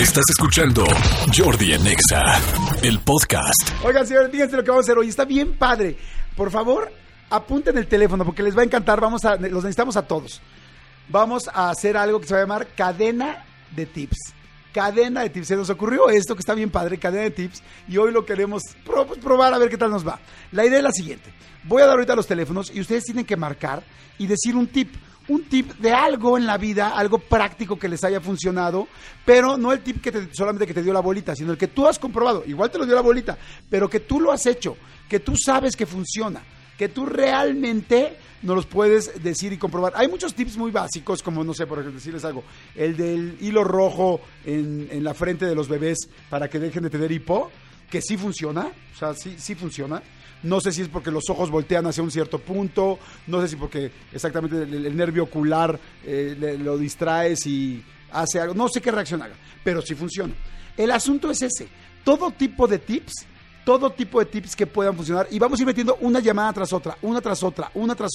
Estás escuchando Jordi en Exa, el podcast. Oigan, señores, fíjense lo que vamos a hacer hoy. Está bien padre. Por favor, apunten el teléfono porque les va a encantar. Los necesitamos a todos. Vamos a hacer algo que se va a llamar cadena de tips. Cadena de tips. Se nos ocurrió esto que está bien padre, cadena de tips. Y hoy lo queremos probar a ver qué tal nos va. La idea es la siguiente. Voy a dar ahorita los teléfonos y ustedes tienen que marcar y decir un tip. Un tip de algo en la vida, algo práctico que les haya funcionado, pero no el tip solamente que te dio la bolita, sino el que tú has comprobado. Igual te lo dio la bolita, pero que tú lo has hecho, que tú sabes que funciona, que tú realmente nos los puedes decir y comprobar. Hay muchos tips muy básicos, como, no sé, por ejemplo, decirles algo, el del hilo rojo en la frente de los bebés para que dejen de tener hipo, que sí funciona, o sea, sí funciona. No sé si es porque los ojos voltean hacia un cierto punto, no sé si porque exactamente el nervio ocular lo distraes y hace algo, no sé qué reacción haga, pero sí funciona. El asunto es ese, todo tipo de tips que puedan funcionar, y vamos a ir metiendo una llamada tras otra, una tras otra,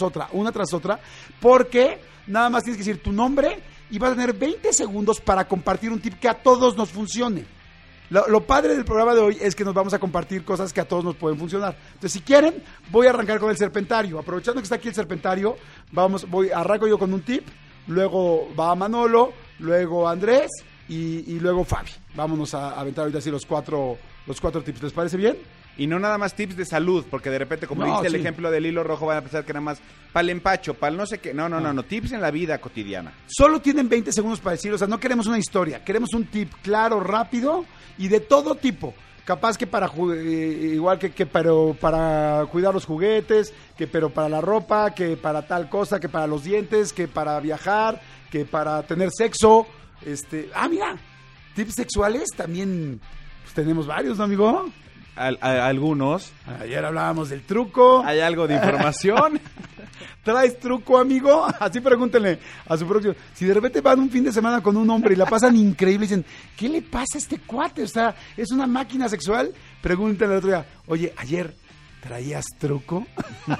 porque nada más tienes que decir tu nombre y vas a tener 20 segundos para compartir un tip que a todos nos funcione. Lo padre del programa de hoy es que nos vamos a compartir cosas que a todos nos pueden funcionar. Entonces, si quieren, voy a arrancar con el serpentario. Aprovechando que está aquí el serpentario, arranco yo con un tip, luego va Manolo, luego Andrés y luego Fabi. Vámonos a aventar ahorita así los cuatro tips. ¿Les parece bien? Y no nada más tips de salud, porque de repente, como dice el ejemplo del hilo rojo, van a pensar que nada más para el empacho, para el no sé qué. No, tips en la vida cotidiana. Solo tienen 20 segundos para decirlo, o sea, no queremos una historia, queremos un tip claro, rápido y de todo tipo. Capaz que igual pero para cuidar los juguetes, pero para la ropa, que para tal cosa, que para los dientes, que para viajar, que para tener sexo. Mira, tips sexuales también pues, tenemos varios, ¿no, amigo? Algunos. Ayer hablábamos del truco. ¿Hay algo de información? ¿Traes truco, amigo? Así pregúntenle a su próximo. Si de repente van un fin de semana con un hombre y la pasan increíble y dicen, ¿qué le pasa a este cuate? O sea, ¿es una máquina sexual? Pregúntenle al otro día, oye, ayer, ¿traías truco?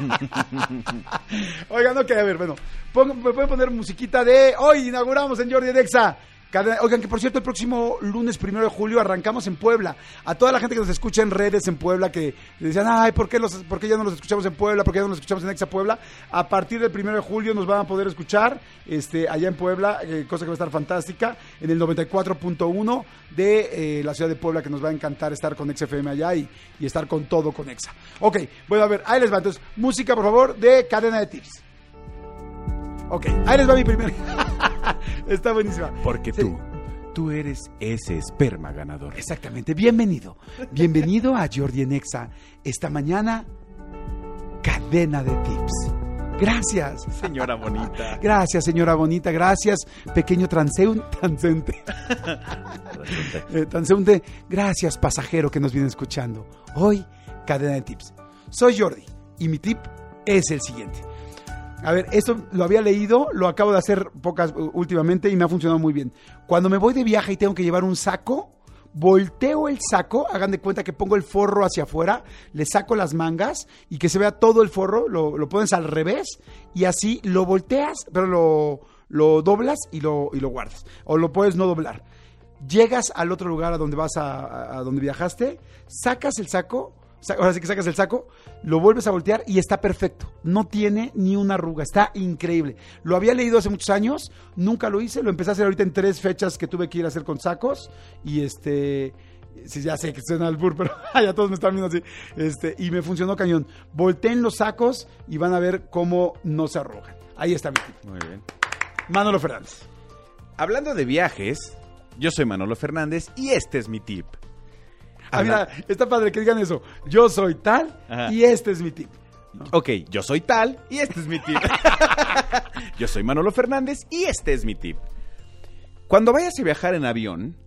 Oigan, ok, a ver, bueno, me pueden poner musiquita de hoy inauguramos en Jordi en Exa. Oigan, que por cierto, el próximo lunes 1 de julio arrancamos en Puebla. A toda la gente que nos escucha en redes en Puebla, que decían, ay, ¿por qué ya no los escuchamos en Puebla? ¿Por qué ya no los escuchamos en Exa Puebla? A partir del 1 de julio nos van a poder escuchar allá en Puebla, cosa que va a estar fantástica, en el 94.1 de la ciudad de Puebla, que nos va a encantar estar con Exa FM allá y estar con todo con Exa. Ok, bueno, a ver, ahí les va. Entonces, música, por favor, de cadena de tips. Ok, ahí les va mi primer. Está buenísima. Porque tú eres ese esperma ganador. Exactamente. Bienvenido a Jordi en Exa. Esta mañana, cadena de tips. Gracias. Señora bonita. Gracias, señora bonita. Gracias, pequeño transeúnte. Transeúnte. Gracias, pasajero que nos viene escuchando. Hoy, cadena de tips. Soy Jordi y mi tip es el siguiente. A ver, esto lo había leído, lo acabo de hacer últimamente y me ha funcionado muy bien. Cuando me voy de viaje y tengo que llevar un saco, volteo el saco, hagan de cuenta que pongo el forro hacia afuera, le saco las mangas y que se vea todo el forro, lo pones al revés y así lo volteas, pero lo doblas y lo guardas. O lo puedes no doblar. Llegas al otro lugar a donde vas a donde viajaste, sacas el saco. Ahora sí que sacas el saco, lo vuelves a voltear y está perfecto. No tiene ni una arruga, está increíble. Lo había leído hace muchos años, nunca lo hice, lo empecé a hacer ahorita en 3 fechas que tuve que ir a hacer con sacos. Y sí, ya sé que suena albur, pero ya todos me están viendo así. Y me funcionó cañón. Volteen los sacos y van a ver cómo no se arrugan. Ahí está mi tip. Muy bien. Manolo Fernández. Hablando de viajes, yo soy Manolo Fernández y este es mi tip. Mira, está padre que digan eso. Yo soy tal. Ajá. Y este es mi tip. ¿No? Ok, yo soy tal y este es mi tip. Yo soy Manolo Fernández y este es mi tip. Cuando vayas a viajar en avión,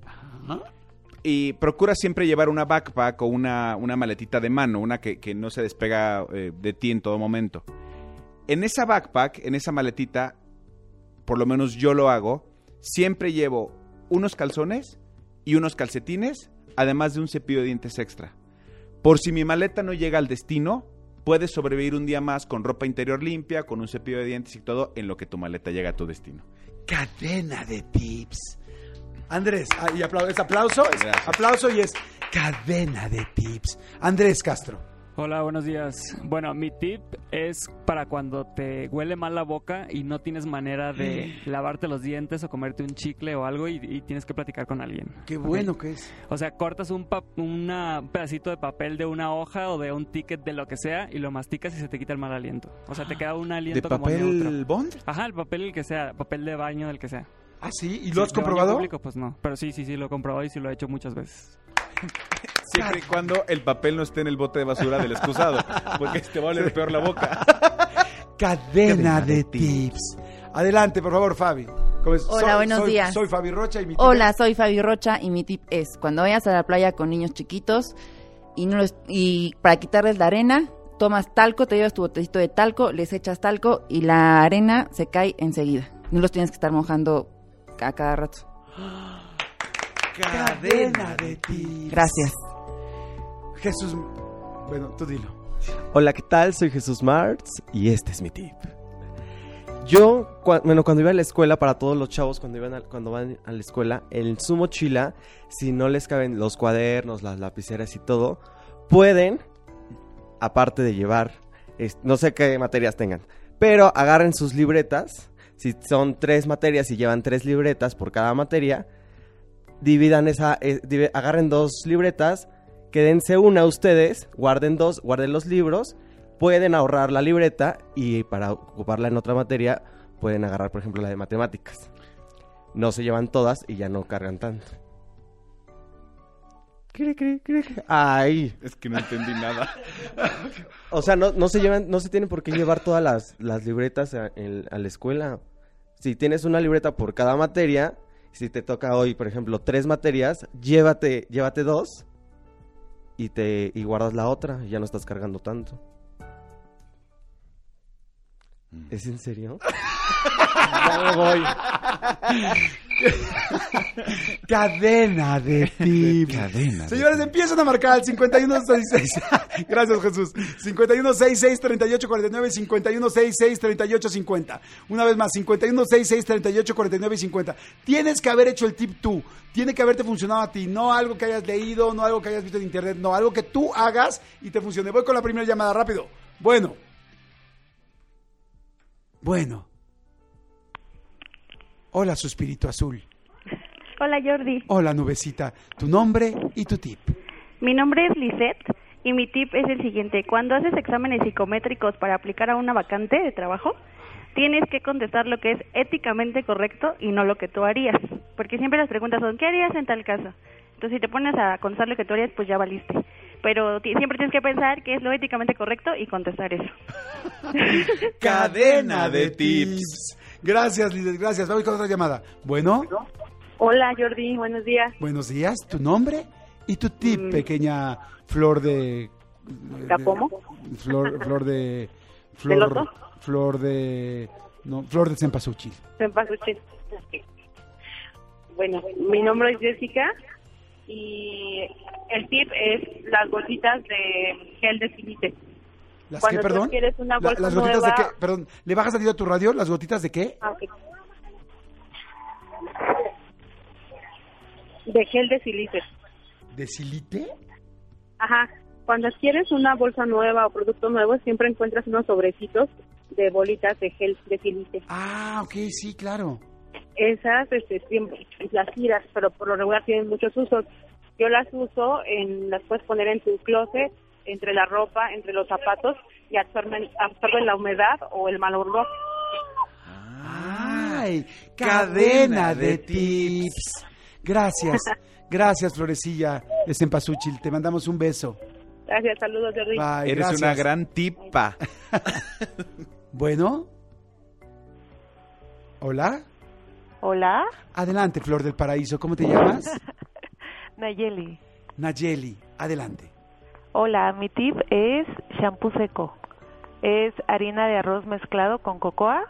y procura siempre llevar una backpack o una maletita de mano, una que no se despega de ti en todo momento. En esa backpack, en esa maletita, por lo menos yo lo hago, siempre llevo unos calzones y unos calcetines, además de un cepillo de dientes extra. Por si mi maleta no llega al destino, puedes sobrevivir un día más con ropa interior limpia, con un cepillo de dientes y todo, en lo que tu maleta llega a tu destino. Cadena de tips. Andrés, y aplauso, Gracias. aplauso y es cadena de tips. Andrés Castro. Hola, buenos días. Bueno, mi tip es para cuando te huele mal la boca y no tienes manera de lavarte los dientes o comerte un chicle o algo y tienes que platicar con alguien. Qué bueno que es. O sea, cortas un pedacito de papel de una hoja o de un ticket de lo que sea y lo masticas y se te quita el mal aliento. O sea, te queda un ¿De aliento como papel neutro. bond? Ajá, el papel el que sea, papel de baño el que sea. ¿Ah, sí? ¿Y lo has Sí, de baño comprobado? público, pues no. Pero sí, lo he comprobado y sí lo he hecho muchas veces. Siempre y cuando el papel no esté en el bote de basura del excusado, porque te va a oler peor la boca. Cadena de tips. Adelante, por favor, Fabi. Hola, buenos días. Soy Fabi Rocha y mi tip Hola, soy Fabi Rocha y mi tip es cuando vayas a la playa con niños chiquitos y para quitarles la arena, tomas talco, te llevas tu botecito de talco, les echas talco y la arena se cae enseguida. No los tienes que estar mojando a cada rato. cadena de tips. Gracias. Jesús, bueno, tú dilo. Hola, ¿qué tal? Soy Jesús Martz y este es mi tip. Yo, cuando iba a la escuela, para todos los chavos cuando van a la escuela, en su mochila, si no les caben los cuadernos, las lapiceras y todo, pueden, aparte de llevar, no sé qué materias tengan, pero agarren sus libretas, si son 3 materias y llevan 3 libretas por cada materia, dividan agarren 2 libretas, quédense una ustedes, guarden 2, guarden los libros, pueden ahorrar la libreta y para ocuparla en otra materia pueden agarrar, por ejemplo, la de matemáticas. No se llevan todas y ya no cargan tanto. Ay. Es que no entendí nada. O sea, no se tienen por qué llevar todas las libretas a la escuela. Si tienes una libreta por cada materia, si te toca hoy, por ejemplo, 3 materias, llévate 2 y guardas la otra y ya no estás cargando tanto. ¿Es en serio? Ya me voy. Cadena de tips. Cadena de Señores, empiezan a marcar al 5166. Gracias, Jesús. 5166-3849 y 5166-3850. Una vez más, 5166-3849 y 50. Tienes que haber hecho el tip tú. Tiene que haberte funcionado a ti. No algo que hayas leído, no algo que hayas visto en internet. No, algo que tú hagas y te funcione. Voy con la primera llamada, rápido. Bueno. Hola, Suspirito Azul. Hola, Jordi. Hola, Nubecita. Tu nombre y tu tip. Mi nombre es Lisette y mi tip es el siguiente. Cuando haces exámenes psicométricos para aplicar a una vacante de trabajo, tienes que contestar lo que es éticamente correcto y no lo que tú harías. Porque siempre las preguntas son, ¿qué harías en tal caso? Entonces, si te pones a contestar lo que tú harías, pues ya valiste. Pero siempre tienes que pensar qué es lo éticamente correcto y contestar eso. Cadena de tips. Gracias, Liz, gracias. Vamos con otra llamada. Bueno, Hola, Jordi. Buenos días. buenos días. ¿Tu nombre y tu tip, pequeña flor de... ¿Capomo? Flor de... ¿De loto? Flor de... No, flor de cempasúchil. Cempasúchil. Bueno, mi nombre es Jessica y el tip es las bolsitas de gel de silite. ¿Las Cuando qué, tú perdón? quieres una bolsa ¿Las gotitas nueva- de qué? Perdón, ¿le bajas a tu radio? ¿Las gotitas de qué? Ah, ok. De gel de silite. ¿De silite? Ajá. Cuando adquieres una bolsa nueva o producto nuevo, siempre encuentras unos sobrecitos de bolitas de gel de silite. Ah, ok, sí, claro. Esas siempre las tiras, pero por lo regular tienen muchos usos. Yo las uso, las puedes poner en tu closet, entre la ropa, entre los zapatos, y absorben la humedad o el mal olor. ¡Ay! Cadena de tips. Gracias. Gracias, Florecilla de Cempasúchil. Te mandamos un beso. Gracias, saludos, Jordi. Bye, Eres gracias. una gran tipa. Bueno. Hola. Hola, Adelante, Flor del Paraíso. ¿Cómo te llamas? Nayeli. Nayeli. Adelante. Hola, mi tip es shampoo seco. Es harina de arroz mezclado con cocoa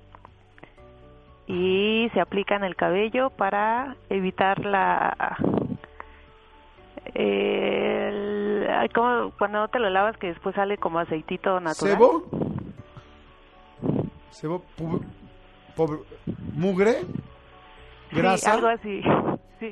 y se aplica en el cabello para evitar como cuando no te lo lavas que después sale como aceitito natural. ¿Sebo? ¿Sebo? ¿Mugre? Sí, ¿Grasa? algo así. Sí,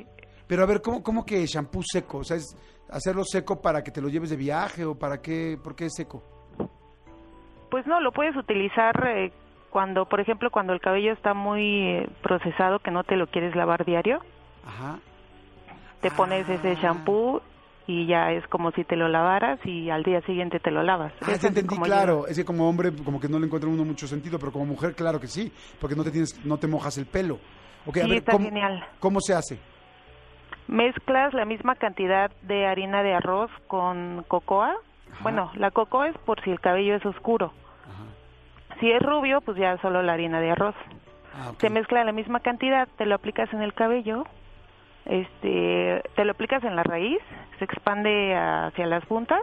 Pero a ver, ¿cómo que shampoo seco? O sea, ¿es hacerlo seco para que te lo lleves de viaje o para qué? ¿Por qué es seco? Pues no, lo puedes utilizar cuando, por ejemplo, cuando el cabello está muy procesado, que no te lo quieres lavar diario. Ajá. Te pones ese shampoo y ya es como si te lo lavaras y al día siguiente te lo lavas. Ah, Es te así entendí, como claro. Es que como hombre, como que no le encuentra uno mucho sentido, pero como mujer, claro que sí, porque no te mojas el pelo. Okay, a Sí, ver, está genial. ¿cómo se hace? Mezclas la misma cantidad de harina de arroz con cocoa. Ajá. Bueno, la cocoa es por si el cabello es oscuro. Ajá. Si es rubio, pues ya solo la harina de arroz. Ah, ok. Se mezcla la misma cantidad, te lo aplicas en el cabello, te lo aplicas en la raíz, se expande hacia las puntas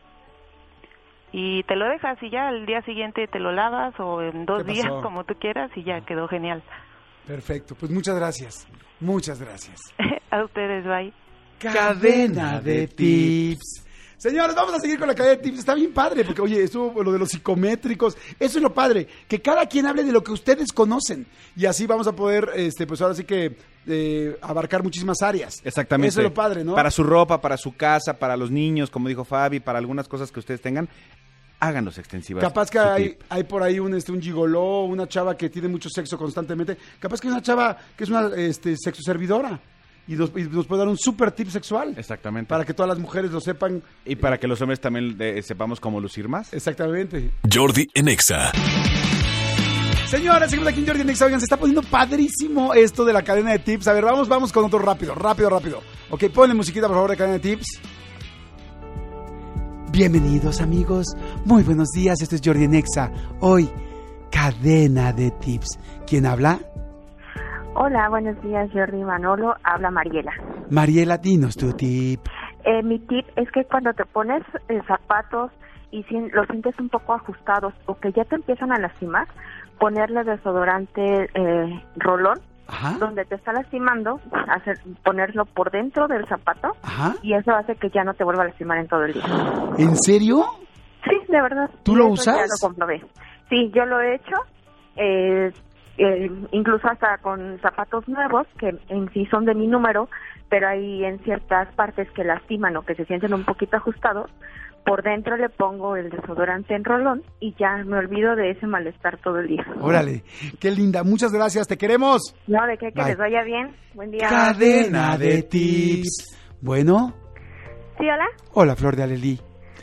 y te lo dejas y ya al día siguiente te lo lavas o en 2 ¿Qué días pasó? como tú quieras y ya quedó genial. Perfecto, pues muchas gracias. Muchas gracias. A ustedes, bye. Cadena de tips. Señores, vamos a seguir con la cadena de tips. Está bien padre, porque oye, estuvo lo de los psicométricos. Eso es lo padre, que cada quien hable de lo que ustedes conocen. Y así vamos a poder, pues ahora sí que abarcar muchísimas áreas. Exactamente. Eso es lo padre, ¿no? Para su ropa, para su casa, para los niños, como dijo Fabi, para algunas cosas que ustedes tengan, háganlos extensivas. Capaz que su hay tip. por ahí un gigoló, una chava que tiene mucho sexo constantemente. Capaz que hay una chava que es una sexo servidora y nos puede dar un super tip sexual. Exactamente. Para que todas las mujeres lo sepan. Y para que los hombres también sepamos cómo lucir más. Exactamente. Jordi en Exa. Señores, seguimos aquí en Jordi en Exa. Oigan, se está poniendo padrísimo esto de la cadena de tips. A ver, vamos con otro rápido. Ok, ponle musiquita, por favor, de cadena de tips. Bienvenidos, amigos. Muy buenos días. Esto es Jordi en Exa. Hoy, cadena de tips. ¿Quién habla? Hola, buenos días, Jordi Manolo. Habla Mariela. Mariela, dinos tu tip. Mi tip es que cuando te pones zapatos y los sientes un poco ajustados o que ya te empiezan a lastimar, ponerle desodorante rolón, Ajá. donde te está lastimando, ponerlo por dentro del zapato. Ajá. Y eso hace que ya no te vuelva a lastimar en todo el día. ¿En serio? Sí, de verdad. ¿Tú Y lo eso usas? Ya lo comprobé. Sí, yo lo he hecho. Incluso hasta con zapatos nuevos que en sí son de mi número, pero hay en ciertas partes que lastiman o que se sienten un poquito ajustados, por dentro le pongo el desodorante en rolón y ya me olvido de ese malestar todo el día. Órale, qué linda. Muchas gracias, te queremos. No, de qué, que Bye. les vaya bien. Buen día. Cadena de tips. Bueno, ¿Sí, hola? hola, Flor de Alelí.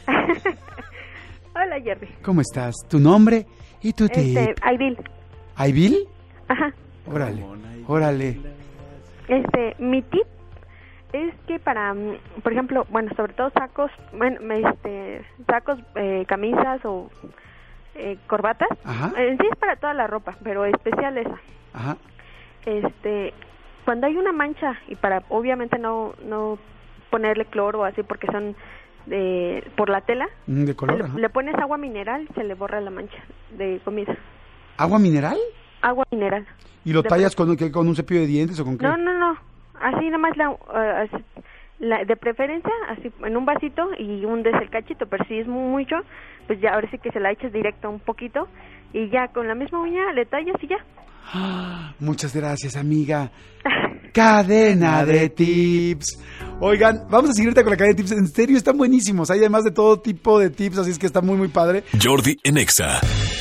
Hola, Jordi. ¿Cómo estás? ¿Tu nombre y tu tip? Aidil. ¿Aivil? Ajá. Órale. Mi tip es que para, por ejemplo, bueno, sobre todo sacos, sacos, camisas o corbatas. Ajá. En sí es para toda la ropa, pero especial esa. Ajá. Cuando hay una mancha y para obviamente no ponerle cloro o así porque son por la tela, De color, ajá. le pones agua mineral, se le borra la mancha de comida. ¿Agua mineral? Agua mineral. ¿Y lo De- tallas con un cepillo de dientes o con qué? No, así nada más de preferencia, así en un vasito y hundes el cachito, pero si es mucho, pues ya ahora sí que se la echas directo un poquito y ya con la misma uña le tallas y ya. Muchas gracias, amiga. Cadena de tips. Oigan, vamos a seguirte con la cadena de tips. En serio, están buenísimos. Hay además de todo tipo de tips, así es que está muy, muy padre. Jordi en Exa.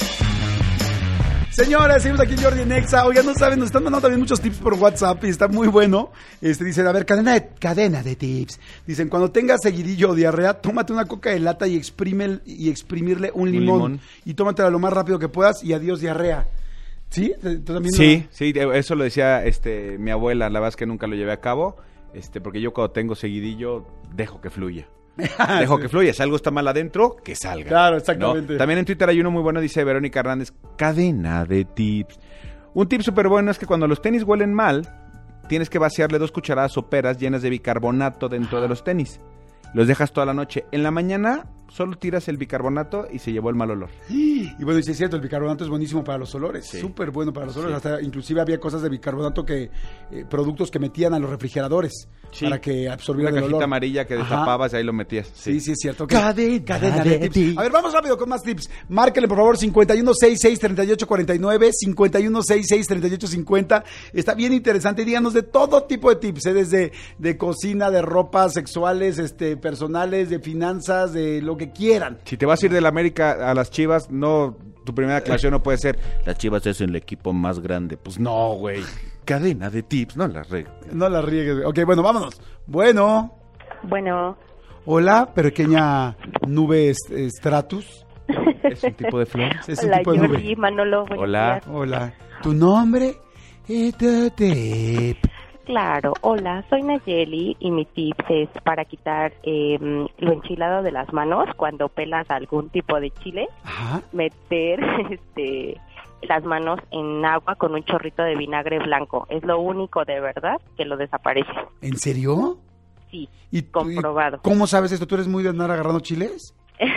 Señores, seguimos aquí en Jordi en Exa. Oigan, no saben, nos están mandando también muchos tips por WhatsApp y está muy bueno. Dicen, a ver, cadena de tips. Dicen, cuando tengas seguidillo o diarrea, tómate una coca de lata y exprimirle un limón. Y tómatela lo más rápido que puedas y adiós diarrea. ¿Sí? ¿Tú también? Sí, eso lo decía mi abuela, la verdad es que nunca lo llevé a cabo, porque yo cuando tengo seguidillo, dejo que fluya. Dejo que fluya, si algo está mal adentro, que salga. Claro, exactamente. ¿No? También en Twitter hay uno muy bueno, dice Verónica Hernández, cadena de tips. Un tip súper bueno es que cuando los tenis huelen mal, tienes que vaciarle 2 cucharadas soperas llenas de bicarbonato dentro de los tenis. Los dejas toda la noche. En la mañana Solo tiras el bicarbonato y se llevó el mal olor. Y bueno, y sí es cierto, el bicarbonato es buenísimo para los olores, Sí. súper bueno para los olores. Sí. Hasta inclusive había cosas de bicarbonato que, productos que metían a los refrigeradores Sí. para que absorbieran Una el cajita olor. amarilla que Ajá. destapabas y ahí lo metías. Sí, sí es cierto. Ok. Cadena de de tips. tips. A ver, vamos rápido con más tips. Márquenle, por favor, 5166-3849, 5166-3850. Está bien interesante. Díganos de todo tipo de tips, desde de cocina, de ropa, sexuales, personales, de finanzas, de lo que quieran. Si te vas a ir del América a las Chivas, no, tu primera aclaración no puede ser, las Chivas es el equipo más grande. Pues no, güey. Cadena de tips, no la regla. No la riegues. Güey. Ok, bueno, vámonos. Bueno. Bueno, Hola, pequeña nube stratus. Es un tipo de flor. Es un hola tipo de Jordi, nube. Manolo, buenos Hola. días. Hola. ¿Tu nombre? Y tu tip. Claro, hola, soy Nayeli y mi tip es para quitar lo enchilado de las manos cuando pelas algún tipo de chile, Ajá. meter las manos en agua con un chorrito de vinagre blanco. Es lo único de verdad que lo desaparece. ¿En serio? Sí, ¿Y comprobado. ¿Cómo sabes esto? ¿Tú eres muy de andar agarrando chiles?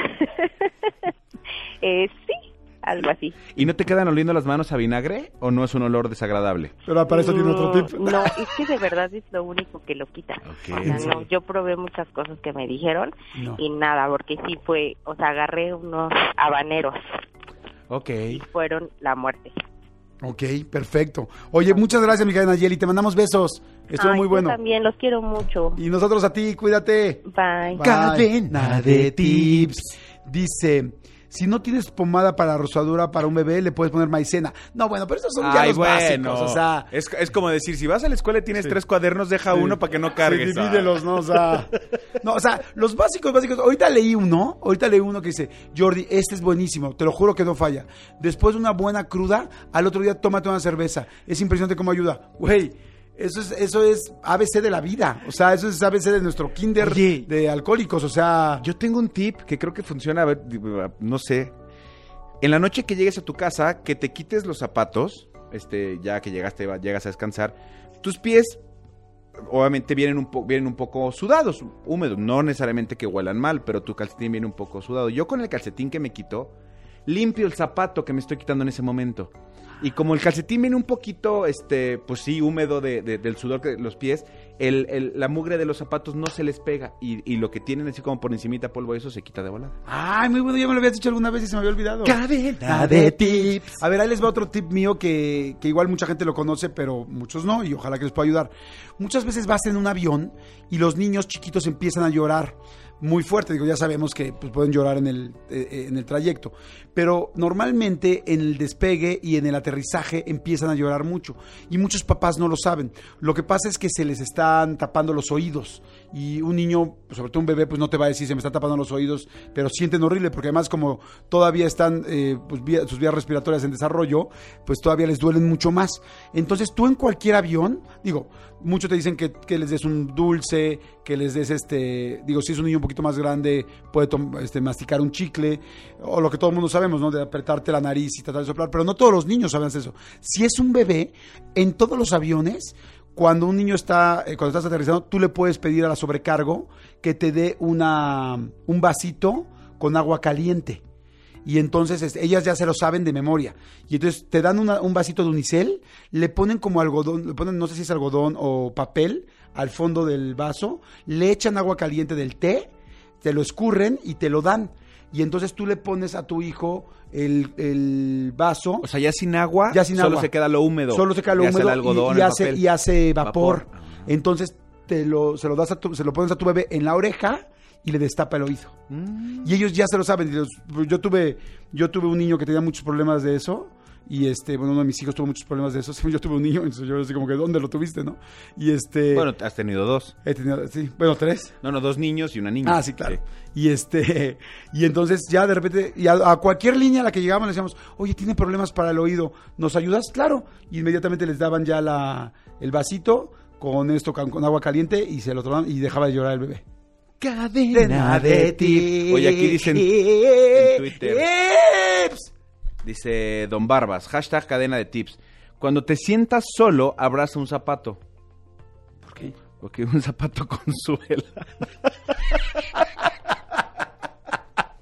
Sí, algo así. ¿Y no te quedan oliendo las manos a vinagre o no es un olor desagradable? Pero para eso tiene otro tip. No, es que de verdad es lo único que lo quita. Ok. O sea, no, yo probé muchas cosas que me dijeron No. y nada, porque sí fue, o sea, agarré unos habaneros Ok. y fueron la muerte. Ok, perfecto. Oye, muchas gracias, mi querida Nayeli. Te mandamos besos. Estuvo Ay, muy bueno. Yo también los quiero mucho. Y nosotros a ti, cuídate. Bye. Cadena de tips. Dice, si no tienes pomada para rosadura para un bebé, le puedes poner maicena. No, bueno, pero esos son ya los básicos, o sea... Es como decir, si vas a la escuela y tienes Sí. 3 cuadernos, deja Sí. uno para que no cargues. Sí, divídelos, ¿no? O sea, los básicos. Ahorita leí uno que dice, Jordi, este es buenísimo, te lo juro que no falla. Después de una buena cruda, al otro día tómate una cerveza. Es impresionante cómo ayuda. Güey, eso es ABC de la vida. O sea, eso es ABC de nuestro kinder. Oye. De alcohólicos, o sea... Yo tengo un tip que creo que funciona, a ver, no sé. En la noche que llegues a tu casa, que te quites los zapatos, ya que llegas a descansar, tus pies obviamente vienen un poco sudados, húmedos, no necesariamente que huelan mal, pero tu calcetín viene un poco sudado. Yo con el calcetín que me quito, limpio el zapato que me estoy quitando en ese momento. Y como el calcetín viene un poquito, pues sí, húmedo del sudor de los pies, la mugre de los zapatos no se les pega. Y lo que tienen así como por encimita polvo, eso se quita de volada. Ay, muy bueno, ya me lo habías dicho alguna vez y se me había olvidado. Cadena de tips. A ver, ahí les va otro tip mío que igual mucha gente lo conoce, pero muchos no, y ojalá que les pueda ayudar. Muchas veces vas en un avión y los niños chiquitos empiezan a llorar muy fuerte. Digo, ya sabemos que pues, pueden llorar en el trayecto, pero normalmente en el despegue y en el aterrizaje empiezan a llorar mucho y muchos papás no lo saben. Lo que pasa es que se les están tapando los oídos y un niño, sobre todo un bebé, pues no te va a decir se me están tapando los oídos, pero sienten horrible porque además como todavía están sus vías respiratorias en desarrollo, pues todavía les duelen mucho más. Entonces tú en cualquier avión, digo, muchos te dicen que les des un dulce, que les des digo, si es un niño un poquito más grande, puede masticar un chicle, o lo que todo el mundo sabemos, ¿no? De apretarte la nariz y tratar de soplar, pero no todos los niños saben hacer eso. Si es un bebé, en todos los aviones, cuando un niño cuando estás aterrizando, tú le puedes pedir a la sobrecargo que te dé un vasito con agua caliente. Y entonces ellas ya se lo saben de memoria. Y entonces te dan un vasito de unicel, le ponen como algodón, le ponen, no sé si es algodón o papel, al fondo del vaso, le echan agua caliente del té, te lo escurren y te lo dan. Y entonces tú le pones a tu hijo el vaso. O sea, ya sin agua, solo solo se queda lo húmedo. Solo se queda lo Le hace húmedo el algodón, y el hace, papel. y hace vapor. Vapor. Entonces se lo pones a tu bebé en la oreja y le destapa el oído. Y ellos ya se lo saben. Yo tuve un niño que tenía muchos problemas de eso. Y bueno, uno de mis hijos tuvo muchos problemas de eso. Yo tuve un niño, entonces yo así como que, ¿dónde lo tuviste, no? Y Bueno, has tenido 2. He tenido, sí, bueno, 3. No, 2 niños y una niña. Ah, sí, claro. Y y entonces ya de repente, y a cualquier línea a la que llegábamos le decíamos, oye, tiene problemas para el oído, ¿nos ayudas? Claro. Y inmediatamente les daban ya el vasito con con agua caliente y se lo tomaban y dejaba de llorar el bebé. Cadena de tips. Oye, aquí dicen en Twitter. Dice Don Barbas, hashtag cadena de tips. Cuando te sientas solo, abraza un zapato. ¿Por qué? Porque un zapato con suela.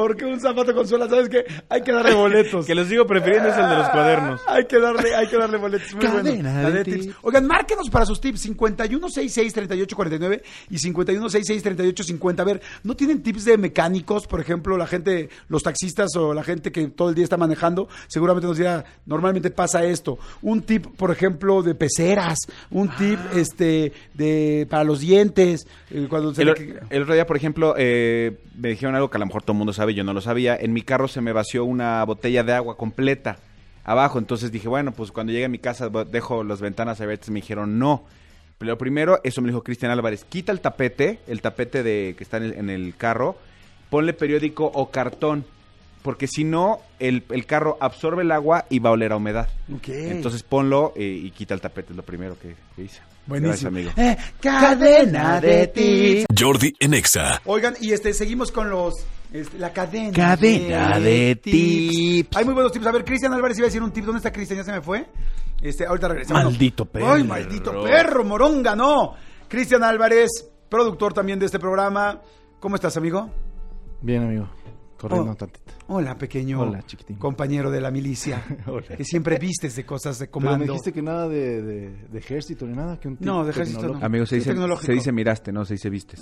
Porque un zapato con suela, ¿sabes qué? Hay que darle boletos. Que los sigo prefiriendo es el de los cuadernos. Hay que darle boletos. Muy bueno. Cadena de tips. Oigan, márquenos para sus tips. 5166-3849 y 5166-3850. A ver, ¿no tienen tips de mecánicos? Por ejemplo, la gente, los taxistas o la gente que todo el día está manejando, seguramente nos dirá, normalmente pasa esto. Un tip, por ejemplo, de peceras. Un tip para los dientes. Cuando El otro día, por ejemplo, me dijeron algo que a lo mejor todo el mundo sabe, yo no lo sabía. En mi carro se me vació una botella de agua completa abajo, entonces dije, bueno, pues cuando llegue a mi casa dejo las ventanas abiertas. Me dijeron no. Pero lo primero, eso me dijo Cristian Álvarez, quita el tapete que está en el carro, ponle periódico o cartón, porque si no, el carro absorbe el agua y va a oler a humedad. Okay. Entonces ponlo y quita el tapete, es lo primero que hice. Buenísimo. Gracias, amigo. Cadena de tips. Jordi en Exa. Oigan, y seguimos con la cadena. Cadena de tips. Hay muy buenos tips. A ver, Cristian Álvarez iba a decir un tip. ¿Dónde está Cristian? ¿Ya se me fue? Ahorita regresamos. Maldito perro. Ay, maldito perro, moronga, no. Cristian Álvarez, productor también de este programa. ¿Cómo estás, amigo? Bien, amigo. Corriendo tantito. Hola, pequeño. Hola, chiquitín. Compañero de la milicia. Hola. Que siempre vistes de cosas de Pero comando. me dijiste que nada de ejército ni nada. Que un No, de tipo ejército no. tecnológico. Amigo, se Tecnológico. dice miraste, no se dice vistes.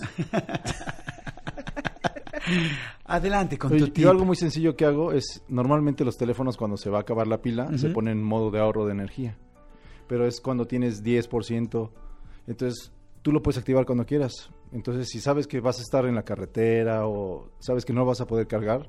Adelante con Oye, tu tip. yo algo muy sencillo que hago es, normalmente los teléfonos cuando se va a acabar la pila, se ponen en modo de ahorro de energía. Pero es cuando tienes 10%. Entonces, tú lo puedes activar cuando quieras. Entonces, si sabes que vas a estar en la carretera o sabes que no vas a poder cargar,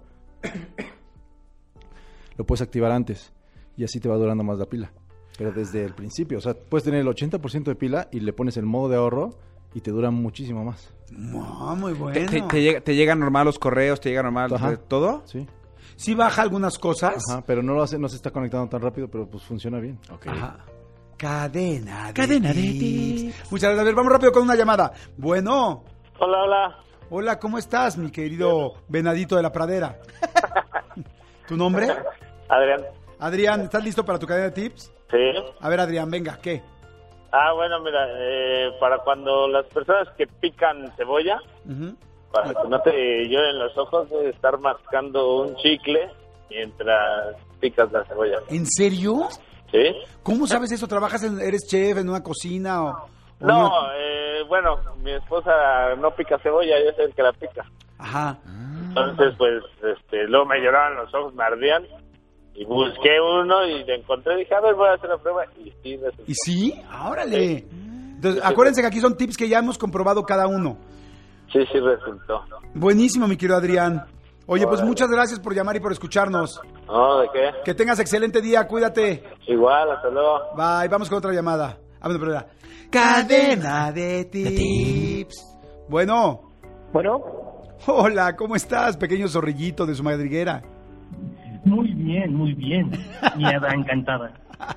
lo puedes activar antes y así te va durando más la pila. Pero desde el principio, o sea, puedes tener el 80% de pila y le pones el modo de ahorro y te dura muchísimo más. Muy bueno. ¿Te llegan normal los correos? ¿Te llega normal Ajá. todo? Sí. Sí baja algunas cosas. Ajá, pero no se está conectando tan rápido, pero pues funciona bien. Okay. Ajá. Cadena de tips. Muchas gracias. A ver, vamos rápido con una llamada. Bueno. Hola. Hola, ¿cómo estás, mi querido venadito de la pradera? ¿Tu nombre? Adrián, ¿estás listo para tu cadena de tips? Sí. A ver, Adrián, venga, ¿qué? Bueno, mira, para cuando las personas que pican cebolla, para que no te lloren los ojos, debes estar mascando un chicle mientras picas la cebolla. ¿En serio? Sí. ¿Cómo sabes eso? ¿Eres chef en una cocina o no? Bueno, mi esposa no pica cebolla, yo soy el que la pica. Ajá. Entonces, pues, luego me lloraban los ojos, me ardían. Y busqué uno y le encontré, dije, a ver, voy a hacer la prueba. Y sí, resultó. ¿Y sí? ¡Órale! Entonces, acuérdense que aquí son tips que ya hemos comprobado cada uno. Sí, resultó. Buenísimo, mi querido Adrián. Oye, pues muchas gracias por llamar y por escucharnos. No, ¿de qué? Que tengas excelente día, cuídate. Igual, hasta luego. Bye, vamos con otra llamada. Bueno, pero era cadena de tips. Bueno. Hola, ¿cómo estás, pequeño zorrillito de su madriguera? Muy bien. Miada encantada.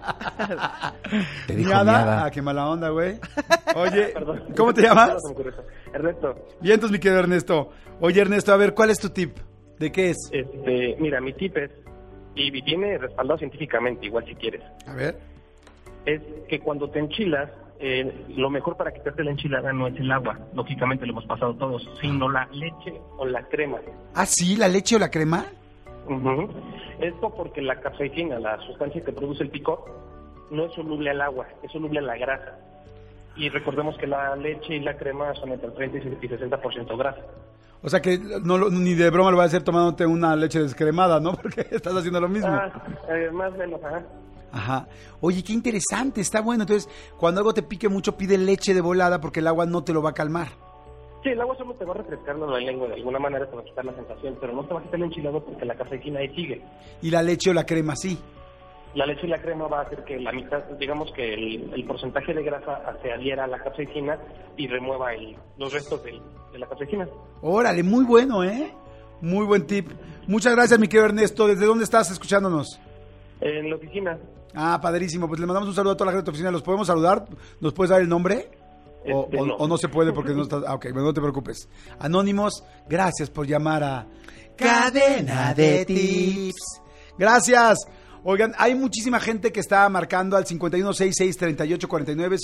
Te dijo ¿Miada? miada. Ah, qué mala onda, güey. Oye, ¿cómo te llamas? Ernesto. Bien, entonces, mi querido Ernesto. Oye, Ernesto, a ver, ¿cuál es tu tip? ¿De qué es? Mira, mi tip es, y viene respaldado científicamente, igual si quieres, A ver. es que cuando te enchilas, lo mejor para quitarte la enchilada no es el agua, lógicamente lo hemos pasado todos, sino la leche o la crema. ¿Ah, sí? ¿La leche o la crema? Esto porque la capsaicina, la sustancia que produce el picor, no es soluble al agua, es soluble a la grasa. Y recordemos que la leche y la crema son entre el 30 y 60% grasa. O sea que ni de broma lo vas a hacer tomándote una leche descremada, ¿no? Porque estás haciendo lo mismo. Más o menos, Ajá. Oye, qué interesante, está bueno. Entonces, cuando algo te pique mucho, pide leche de volada porque el agua no te lo va a calmar. Sí, el agua solo te va a refrescar la lengua, de alguna manera te va a quitar la sensación, pero no te va a quitar el enchilado porque la capsaicina ahí sigue. ¿Y la leche o la crema sí? La leche y la crema va a hacer que la mitad, digamos que el porcentaje de grasa se adhiera a la capsaicina y remueva los restos de la capsaicina. Órale, muy bueno, ¿eh? Muy buen tip. Muchas gracias, mi querido Ernesto. ¿Desde dónde estás escuchándonos? En la oficina. Ah, padrísimo. Pues le mandamos un saludo a toda la gente de tu oficina. ¿Los podemos saludar? ¿Nos puedes dar el nombre? ¿O no se puede porque no estás...? Ah, ok, no te preocupes. Anónimos, gracias por llamar a Cadena de Tips. Gracias. Oigan, hay muchísima gente que está marcando al 5166-3849,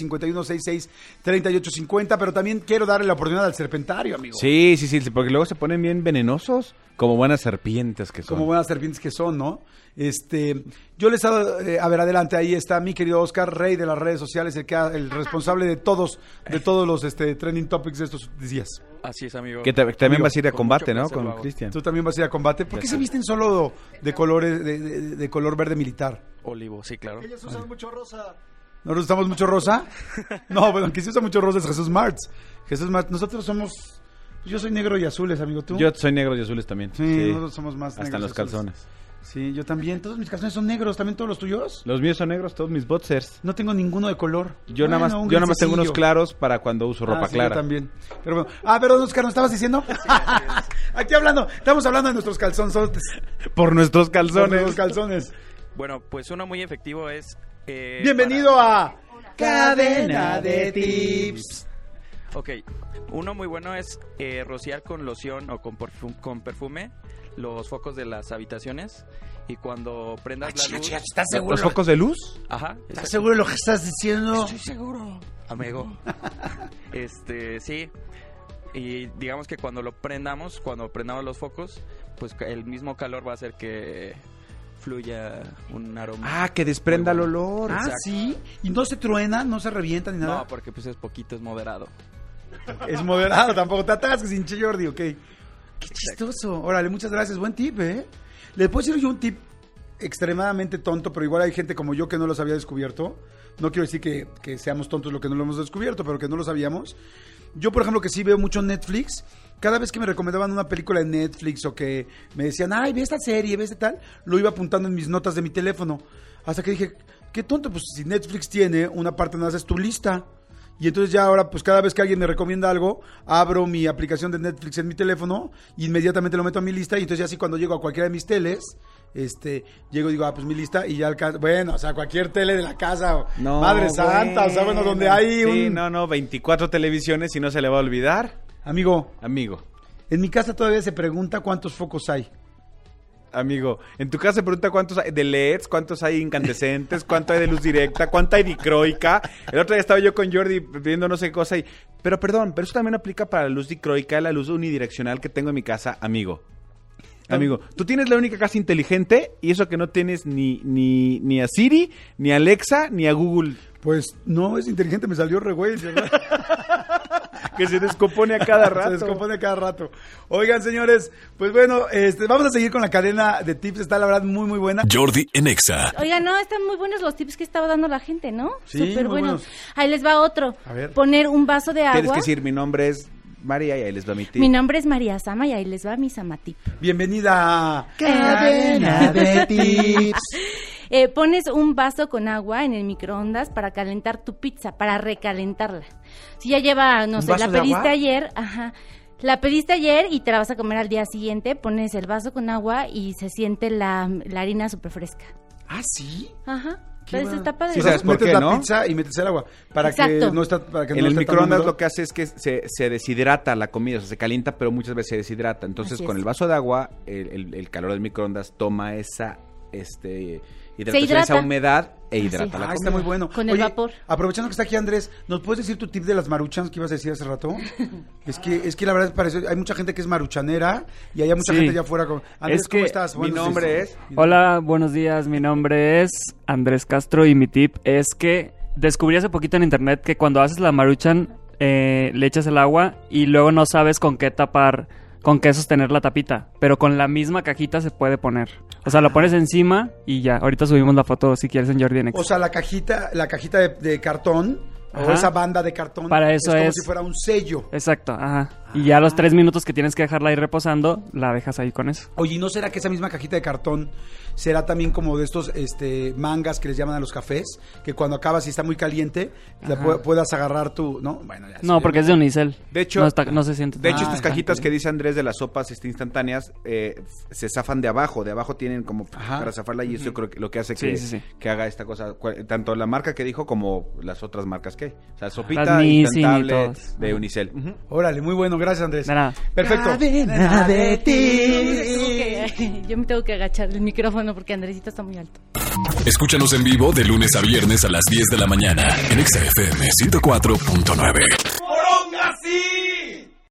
5166-3850, pero también quiero darle la oportunidad al serpentario, amigo. Sí, porque luego se ponen bien venenosos, como buenas serpientes que son. Como buenas serpientes que son, ¿no? Yo les he dado, a ver, adelante, ahí está mi querido Oscar, rey de las redes sociales, el responsable de todos los trending topics de estos días. Así es, amigo. Que también Amigo, vas a ir a combate, ¿no? placer lo Con hago. Cristian. Tú también vas a ir a combate. ¿Por qué se visten solo de colores, de color verde militar? Olivo, sí, claro. Ellos usan mucho rosa. ¿Nosotros usamos mucho rosa? No, bueno, que sí usa mucho rosa es Jesús Martz. Nosotros somos... Yo soy negro y azules, amigo, ¿tú? Yo soy negro y azules también. Sí, nosotros somos más hasta negros en los y azules. calzones. Sí, yo también. Todos mis calzones son negros. ¿También todos los tuyos? Los míos son negros, todos mis boxers. No tengo ninguno de color. Yo nada más tengo unos claros para cuando uso ropa sí, clara. Yo también. Pero bueno. Perdón, Oscar, ¿nos estabas diciendo? Aquí estamos hablando de nuestros calzonzotes. Por nuestros calzones. Por nuestros calzones. Bueno, pues uno muy efectivo es... Bienvenido a Cadena de Tips. Ok, uno muy bueno es rociar con loción o con perfume los focos de las habitaciones y cuando prendas la luz... ¿Estás seguro? ¿Los focos de luz? Ajá. ¿Estás seguro de lo que estás diciendo? Estoy seguro, amigo. Sí. Y digamos que cuando prendamos los focos, pues el mismo calor va a hacer que fluya un aroma. Que desprenda el olor. Exacto. Sí. ¿Y no se truena, no se revienta ni nada? No, porque pues es poquito, es moderado. Es moderado, tampoco te atasques, hinche Jordi, ok. Qué chistoso. Órale, muchas gracias. Buen tip, ¿eh? Le puedo decir yo un tip extremadamente tonto, pero igual hay gente como yo que no los había descubierto. No quiero decir que seamos tontos lo que no lo hemos descubierto, pero que no lo sabíamos. Yo, por ejemplo, que sí veo mucho Netflix, cada vez que me recomendaban una película de Netflix o que me decían, ay, ve esta serie, ve este tal, lo iba apuntando en mis notas de mi teléfono. Hasta que dije, qué tonto, pues si Netflix tiene una parte donde haces tu lista. Y entonces ya ahora, pues cada vez que alguien me recomienda algo, abro mi aplicación de Netflix en mi teléfono, inmediatamente lo meto a mi lista, y entonces ya así cuando llego a cualquiera de mis teles, llego y digo, pues mi lista, y ya alcanza, bueno, o sea, cualquier tele de la casa, No, Madre Santa, o sea, bueno, donde hay Sí, un... no, 24 televisiones y no se le va a olvidar. Amigo, en mi casa todavía se pregunta cuántos focos hay. Amigo, en tu casa se pregunta cuántos hay de LEDs, cuántos hay incandescentes, cuánto hay de luz directa, cuánto hay dicroica. El otro día estaba yo con Jordi viendo no sé qué cosa y... Pero eso también aplica para la luz dicroica, la luz unidireccional que tengo en mi casa, amigo. Amigo, tú tienes la única casa inteligente y eso que no tienes ni a Siri, ni a Alexa, ni a Google. Pues no, es inteligente, me salió re güey, ¿verdad? Que se descompone a cada rato. Se descompone a cada rato. Oigan, señores, pues bueno, vamos a seguir con la cadena de tips. Está la verdad muy, muy buena. Jordi en Exa. Oigan, no, están muy buenos los tips que estaba dando la gente, ¿no? Sí, súper muy buenos. buenos. Ahí les va otro. A ver. Poner un vaso de agua. Tienes que decir, mi nombre es María y ahí les va mi tip. Mi nombre es María Sama y ahí les va mi Samatip. Bienvenida a Cadena de Tips. Pones un vaso con agua en el microondas para calentar tu pizza, para recalentarla. Si ya lleva, no ¿Un sé, vaso la de pediste agua? ayer, la pediste ayer y te la vas a comer al día siguiente, pones el vaso con agua y se siente la harina súper fresca. ¿Ah, sí? Ajá. Qué Entonces va- está padre. Sí, ¿sabes por metes qué, la no? pizza y metes el agua para Exacto. que no está para que En no el esté tan microondas húmedo. lo que hace es que se deshidrata la comida, o sea, se calienta, pero muchas veces se deshidrata. Entonces, Así con es. el vaso de agua, el calor del microondas toma esa hidratación, hidrata. esa humedad e Así hidrata es. la Ah, comida. está muy bueno. Con el vapor. Aprovechando que está aquí Andrés, ¿nos puedes decir tu tip de las maruchans que ibas a decir hace rato? es que la verdad parece, hay mucha gente que es maruchanera y hay mucha Sí. gente allá afuera. Andrés, Es ¿cómo que estás? Mi Buenos nombre días. es... Hola, buenos días. Mi nombre es Andrés Castro y mi tip es que descubrí hace poquito en internet que cuando haces la maruchan le echas el agua y luego no sabes con qué tapar, con qué sostener la tapita, pero con la misma cajita se puede poner. O sea, lo pones encima y ya. Ahorita subimos la foto si quieres en Jordi en Exa. O sea, la cajita de cartón o Ajá. esa banda de cartón Para eso como es. si fuera un sello. Exacto, ajá. Y ya a los 3 minutos que tienes que dejarla ahí reposando, la dejas ahí con eso. Oye, ¿y no será que esa misma cajita de cartón será también como de estos mangas que les llaman a los cafés? Que cuando acabas y está muy caliente, la Ajá. puedas agarrar tú, ¿no? Bueno, ya No, porque es de unicel. De hecho, no se siente. De hecho, Ah, estas cajitas que dice Andrés de las sopas instantáneas se zafan de abajo. De abajo tienen como para zafarla y eso yo creo que lo que hace Sí, sí, sí. que haga esta cosa. Tanto la marca que dijo como las otras marcas que hay. O sea, Las sopita Nissin y instantable todas. de unicel. Órale, muy bueno, gracias Andrés. De nada. Perfecto. Yo me tengo que agachar el micrófono porque Andresito está muy alto. Escúchanos en vivo de lunes a viernes a las 10 de la mañana en Exa FM 104.9. ¡Moronga, sí!